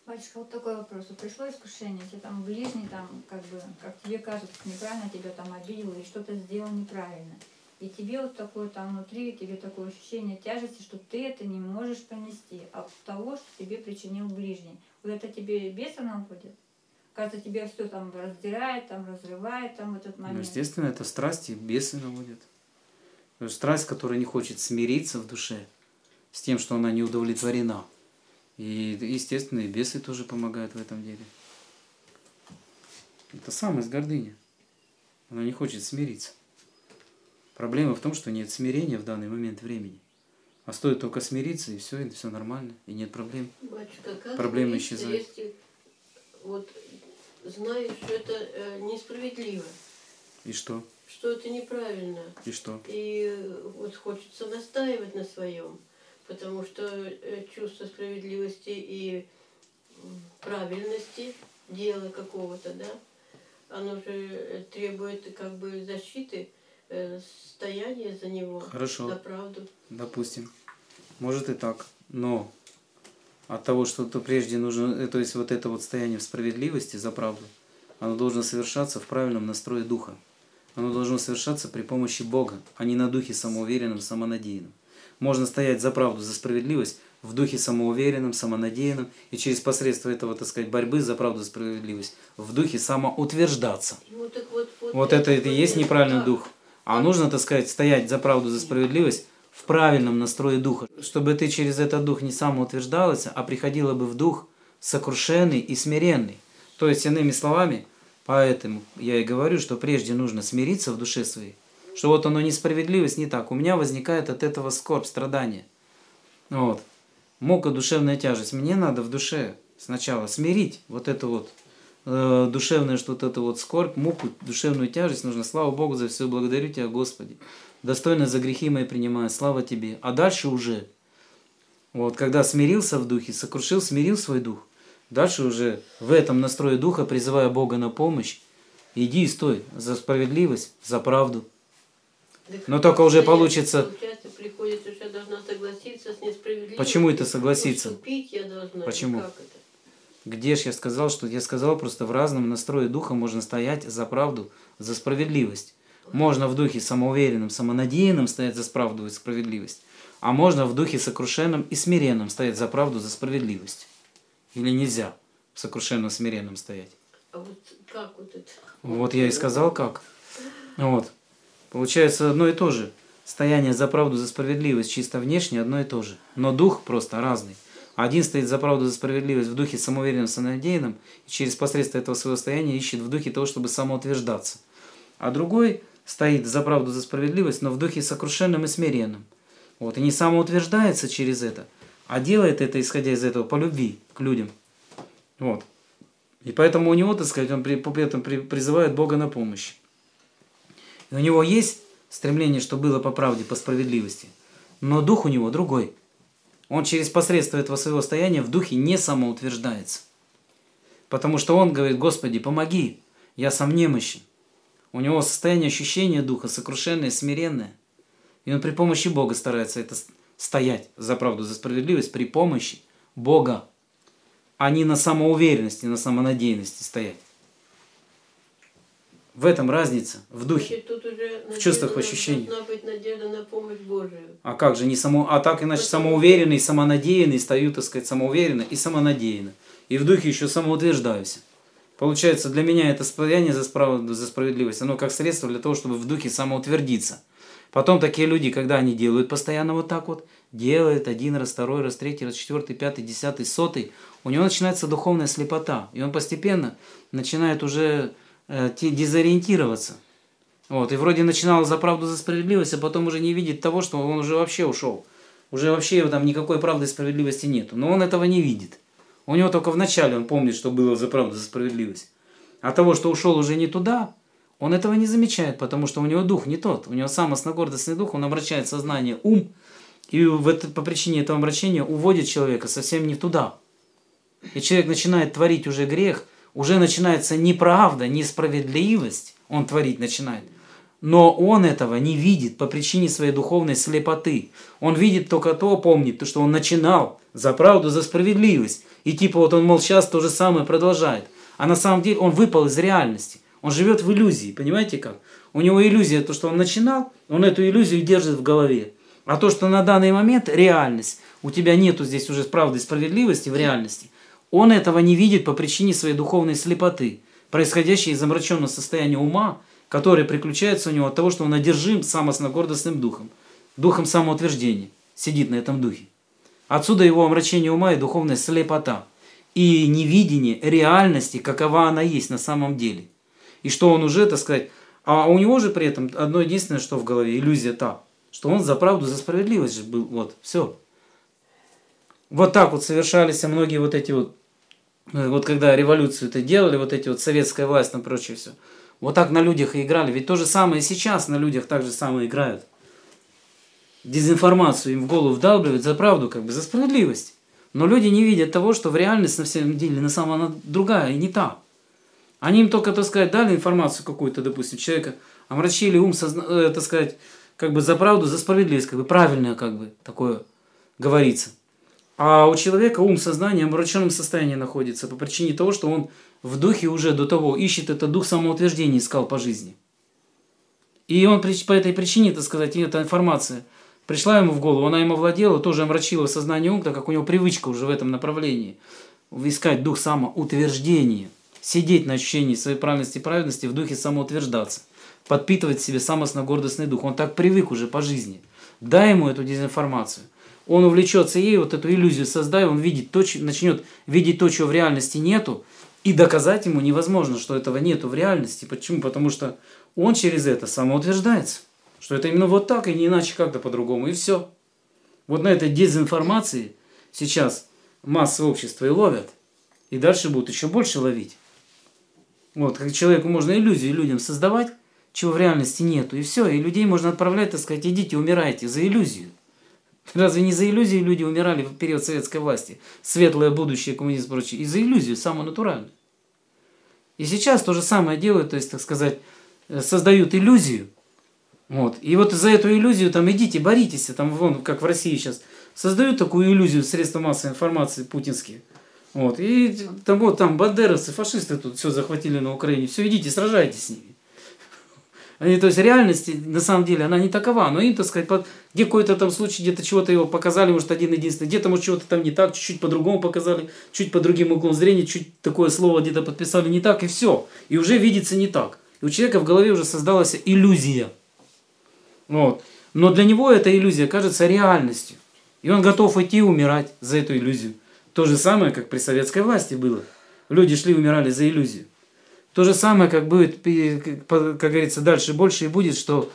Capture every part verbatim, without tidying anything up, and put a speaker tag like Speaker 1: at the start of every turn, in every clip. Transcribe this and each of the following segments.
Speaker 1: Батюшка, вот такой вопрос. Вот пришло искушение, тебе там ближний, там, как бы, как тебе кажется, неправильно тебя там обидел или что-то сделал неправильно. И тебе вот такое там внутри, тебе такое ощущение тяжести, что ты это не можешь понести от того, что тебе причинил ближний. Вот это тебе бесы наводят? Кажется, тебя все там раздирает, там разрывает, там в этот момент.
Speaker 2: Ну, естественно, это страсти, бесы наводят. Страсть, которая не хочет смириться в душе с тем, что она не удовлетворена. И, естественно, и бесы тоже помогают в этом деле. Это самость, гордыня. Она не хочет смириться. Проблема в том, что нет смирения в данный момент времени. А стоит только смириться, и все, и все нормально, и нет проблем.
Speaker 3: Батюшка, как
Speaker 2: Проблемы
Speaker 3: смириться,
Speaker 2: исчезают.
Speaker 3: если вот знаешь, что это э, несправедливо,
Speaker 2: И что?
Speaker 3: что это неправильно.
Speaker 2: И что?
Speaker 3: И вот хочется настаивать на своем, потому что э, чувство справедливости и правильности дела какого-то, да, оно же требует как бы защиты, э, стояния за него,
Speaker 2: Хорошо.
Speaker 3: за правду.
Speaker 2: Допустим. Может и так. Но от того, что то прежде нужно, то есть вот это вот состояние в справедливости за правду, оно должно совершаться в правильном настрое духа. Оно должно совершаться при помощи Бога, а не на духе самоуверенном, самонадеянном. Можно стоять за правду, за справедливость в духе самоуверенном, самонадеянном, и через посредство этого, так сказать, борьбы за правду, за справедливость, в духе самоутверждаться.
Speaker 3: Ну, так вот, вот,
Speaker 2: Вот это, это и есть неправильный
Speaker 3: так.
Speaker 2: дух. А нужно, так сказать, стоять за правду, за справедливость в правильном настрое духа, чтобы ты через этот дух не самоутверждалась, а приходила бы в дух сокрушенный и смиренный. То есть, иными словами, поэтому я и говорю, что прежде нужно смириться в душе своей, что вот оно несправедливость, не так. У меня возникает от этого скорбь, страдание. Вот. Мука, душевная тяжесть. Мне надо в душе сначала смирить вот эту вот э, душевную, что вот эту вот скорбь, муку, душевную тяжесть нужно. Слава Богу за все, благодарю Тебя, Господи. Достойно за грехи мои принимаю, слава Тебе. А дальше уже, вот, когда смирился в духе, сокрушил, смирил свой дух, дальше уже в этом настрое духа, призывая Бога на помощь, иди и стой за справедливость, за правду. Но только уже получится...
Speaker 3: Получается, приходится, что я должна согласиться с несправедливостью.
Speaker 2: Почему это согласиться?
Speaker 3: Уступить я должна.
Speaker 2: Почему?
Speaker 3: Как это?
Speaker 2: Где ж я сказал, что я сказал, просто в разном настрое духа можно стоять за правду, за справедливость. Можно в духе самоуверенном, самонадеянном стоять за правду и справедливость, а можно в духе сокрушенном и смиренном стоять за правду, за справедливость. Или нельзя в сокрушенном, смиренном стоять?
Speaker 3: А вот как вот это?
Speaker 2: Вот я и сказал, как. Вот. Получается одно и то же. Стояние за правду, за справедливость чисто внешне одно и то же. Но дух просто разный. Один стоит за правду, за справедливость в духе самоуверенном, самонадеянном, и через посредство этого своего состояния ищет в духе того, чтобы самоутверждаться. А другой стоит за правду, за справедливость, но в духе сокрушенном и смиренном. Вот. И не самоутверждается через это, а делает это, исходя из этого, по любви к людям. Вот. И поэтому у него, так сказать, он при, при этом при, призывает Бога на помощь. И у него есть стремление, что было по правде, по справедливости, но дух у него другой. Он через посредство этого своего состояния в духе не самоутверждается. Потому что он говорит: Господи, помоги, я сам немощен. У него состояние ощущения духа сокрушенное, смиренное. И он при помощи Бога старается это стоять за правду, за справедливость, при помощи Бога, а не на самоуверенности, на самонадеянности стоять. В этом разница, в духе,
Speaker 3: Значит, тут уже
Speaker 2: в чувствах, в
Speaker 3: надежда,
Speaker 2: ощущениях.
Speaker 3: должна быть надежда на помощь Божию.
Speaker 2: А как же, не само... а так иначе самоуверенный, самонадеянный стою, так сказать, самоуверенно и самонадеянно. И в духе еще самоутверждаюсь. Получается, для меня это состояние за, справ... за справедливость, оно как средство для того, чтобы в духе самоутвердиться. Потом такие люди, когда они делают постоянно вот так вот, делают один раз, второй раз, третий раз, четвертый, пятый, десятый, сотый, у него начинается духовная слепота. И он постепенно начинает уже э, дезориентироваться. Вот, и вроде начинал за правду, за справедливость, а потом уже не видит того, что он уже вообще ушел. Уже вообще там никакой правды и справедливости нету. Но он этого не видит. У него только в начале он помнит, что было за правду, за справедливость. А того, что ушел уже не туда, он этого не замечает, потому что у него дух не тот. У него самостно-гордостный дух, он обращает сознание, ум, и в это, по причине этого обращения уводит человека совсем не туда. И человек начинает творить уже грех, уже начинается неправда, несправедливость, он творить начинает. Но он этого не видит по причине своей духовной слепоты. Он видит только то, помнит, то, что он начинал за правду, за справедливость. И типа вот он, мол, сейчас то же самое продолжает. А на самом деле он выпал из реальности. Он живет в иллюзии, понимаете как? У него иллюзия, то, что он начинал, он эту иллюзию держит в голове. А то, что на данный момент реальность, у тебя нету здесь уже правды и справедливости в реальности, он этого не видит по причине своей духовной слепоты, происходящей из омраченного состояния ума, которое приключается у него от того, что он одержим самостногордостным духом, духом самоутверждения, сидит на этом духе. Отсюда его омрачение ума и духовная слепота, и невидение реальности, какова она есть на самом деле. И что он уже, так сказать, а у него же при этом одно единственное, что в голове, иллюзия та, что он за правду, за справедливость же был, вот, все. Вот так вот совершались многие вот эти вот, вот когда революцию это делали, вот эти вот советская власть и прочее все. Вот так на людях и играли. Ведь то же самое сейчас на людях так же самое играют. Дезинформацию им в голову вдалбливают за правду, как бы за справедливость. Но люди не видят того, что в реальности на самом деле на самом она другая и не та. Они им только, так сказать, дали информацию какую-то, допустим, человека, омрачили ум, созна... э, так сказать, как бы за правду, за справедливость, как бы правильное, как бы такое говорится. А у человека ум, сознание в омраченном состоянии находится по причине того, что он в духе уже до того ищет этот дух самоутверждения, искал по жизни. И он по этой причине, так сказать, эта информация пришла ему в голову, она ему владела, тоже омрачила сознание ум, так как у него привычка уже в этом направлении искать дух самоутверждения, сидеть на ощущении своей правильности и праведности, в духе самоутверждаться, подпитывать в себе самостногордостный дух. Он так привык уже по жизни. Дай ему эту дезинформацию. Он увлечется ей, вот эту иллюзию создай, он видит то, начнет видеть то, чего в реальности нету, и доказать ему невозможно, что этого нету в реальности. Почему? Потому что он через это самоутверждается, что это именно вот так, и не иначе как-то по-другому, и все. Вот на этой дезинформации сейчас массы общества и ловят, и дальше будут еще больше ловить. Вот, как человеку можно иллюзию людям создавать, чего в реальности нету, и все, и людей можно отправлять, так сказать, идите, умирайте за иллюзию. Разве не за иллюзию люди умирали в период советской власти? Светлое будущее, коммунизм и прочее. И за иллюзию, самую натуральную. И сейчас то же самое делают, то есть, так сказать, создают иллюзию. Вот. И вот за эту иллюзию там идите, боритесь, там, вон, как в России сейчас, создают такую иллюзию средства массовой информации путинские. Вот. И там, вот, там бандеровцы, фашисты тут все захватили на Украине. Все, идите, сражайтесь с ними. Они, то есть реальность, на самом деле, она не такова. Но им, так сказать, под, где какой-то там случай, где-то чего-то его показали, может, один единственный, где-то, может, чего-то там не так, чуть-чуть по-другому показали, чуть по другим углом зрения, чуть такое слово где-то подписали не так, и все. И уже видится не так. И у человека в голове уже создалась иллюзия. Вот. Но для него эта иллюзия кажется реальностью. И он готов идти умирать за эту иллюзию. То же самое, как при советской власти было. Люди шли, умирали за иллюзию. То же самое, как будет, как говорится, дальше больше и будет, что,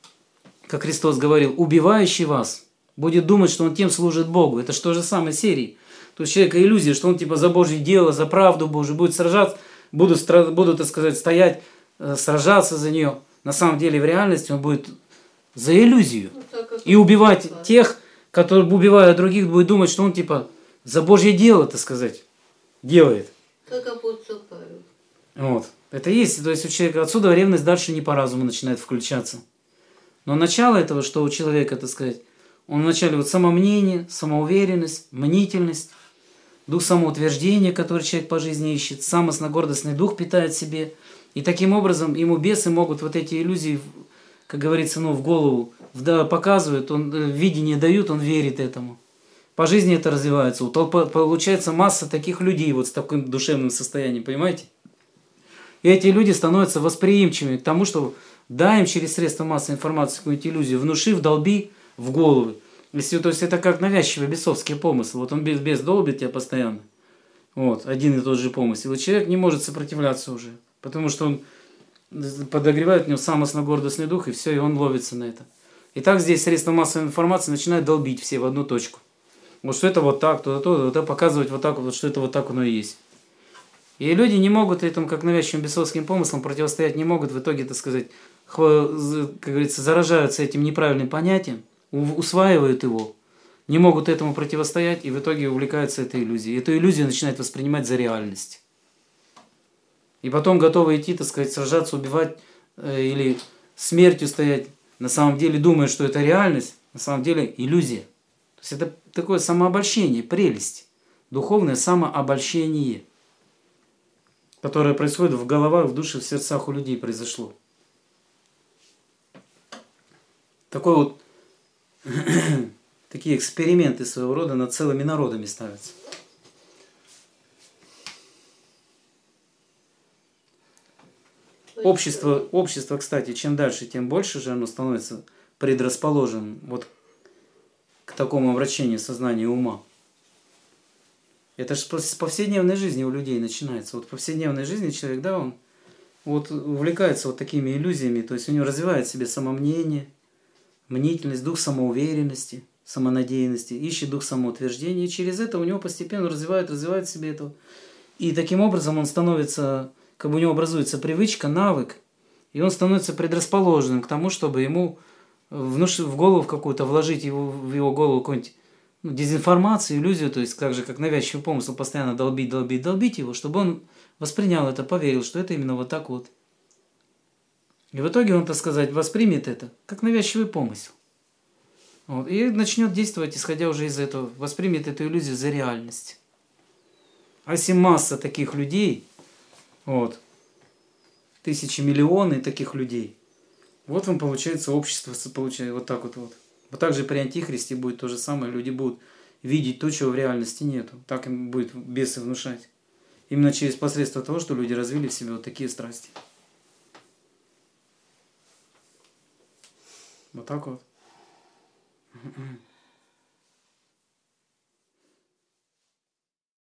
Speaker 2: как Христос говорил, убивающий вас будет думать, что он тем служит Богу. Это же то же самое серии. То есть человека иллюзия, что он типа за Божье дело, за правду Божию будет сражаться, будут, будут, так сказать, стоять, сражаться за нее. На самом деле в реальности он будет за иллюзию. И убивать тех, которые, убивая других, будет думать, что он типа за Божье дело, так сказать, делает.
Speaker 3: Как апостол Павел.
Speaker 2: Вот. Это есть, то есть у человека отсюда ревность дальше не по разуму начинает включаться. Но начало этого, что у человека, так сказать, он вначале вот самомнение, самоуверенность, мнительность, дух самоутверждения, который человек по жизни ищет, самостногордостный дух питает в себе. И таким образом ему бесы могут вот эти иллюзии, как говорится, ну, в голову да, показывают, он, видение дают, он верит этому. По жизни это развивается. У толпы получается масса таких людей вот с таким душевным состоянием, понимаете? И эти люди становятся восприимчивыми к тому, что дай им через средства массовой информации какую-нибудь иллюзию, внуши, вдолби в головы. Если, то есть это как навязчивый бесовский помысл. Вот он без, без долбит тебя постоянно. Вот, один и тот же помысел. И человек не может сопротивляться уже. Потому что он подогревает в него самостногордостный дух, и все, и он ловится на это. И так здесь средства массовой информации начинают долбить все в одну точку. Вот что это вот так, то, то, то, показывать вот так, вот, что это вот так оно и есть. И люди не могут этому, как навязчивым бесовским помыслам, противостоять не могут. В итоге, так сказать, как говорится, заражаются этим неправильным понятием, усваивают его, не могут этому противостоять и в итоге увлекаются этой иллюзией. Эту иллюзию начинают воспринимать за реальность. И потом готовы идти, так сказать, сражаться, убивать э, или смертью стоять, на самом деле думают, что это реальность, на самом деле иллюзия. То есть это такое самообольщение, прелесть, духовное самообольщение, которое происходит в головах, в душе, в сердцах у людей произошло. Такой вот, такие эксперименты своего рода над целыми народами ставятся. Общество, общество, кстати, чем дальше, тем больше же оно становится предрасположенным вот к такому обращению сознания и ума. Это же с повседневной жизни у людей начинается. Вот в повседневной жизни человек, да, он вот увлекается вот такими иллюзиями, то есть у него развивает в себе самомнение, мнительность, дух самоуверенности, самонадеянности, ищет дух самоутверждения, и через это у него постепенно развивает, развивает в себе это. И таким образом он становится, как бы у него образуется привычка, навык, и он становится предрасположенным к тому, чтобы ему внуш... в голову какую-то вложить его, в его голову какую-нибудь ну, дезинформацию, иллюзию, то есть как же, как навязчивый помысл постоянно долбить, долбить, долбить его, чтобы он воспринял это, поверил, что это именно вот так вот. И в итоге он, так сказать, воспримет это как навязчивый помысел. Вот, и начнет действовать, исходя уже из этого, воспримет эту иллюзию за реальность. А если масса таких людей, вот, тысячи, миллионы таких людей, вот вам получается общество, получается вот так вот. вот. Вот так же при Антихристе будет то же самое, люди будут видеть то, чего в реальности нету. Так им будет бесы внушать. Именно через посредство того, что люди развили в себе вот такие страсти. Вот так вот.